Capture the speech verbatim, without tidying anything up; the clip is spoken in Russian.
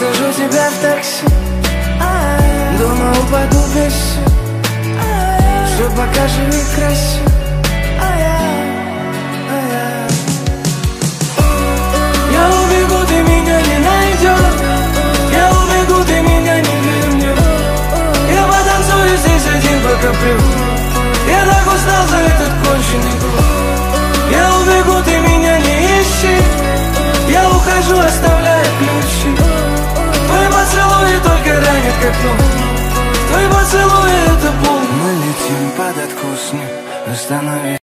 Посажу тебя в такси, дома упаду без сил. Все покажи и красиво. Я убегу, ты меня не найдешь. Я убегу, ты меня не вернешь. Я потанцую здесь один, пока привык. Я так устал за этот конченый круг. Я убегу, ты меня не ищи. Я ухожу, оставляя ключи. Твои поцелуи только ранят, как нож. Твои поцелуи — это пол. Мы летим под откос, не остановись.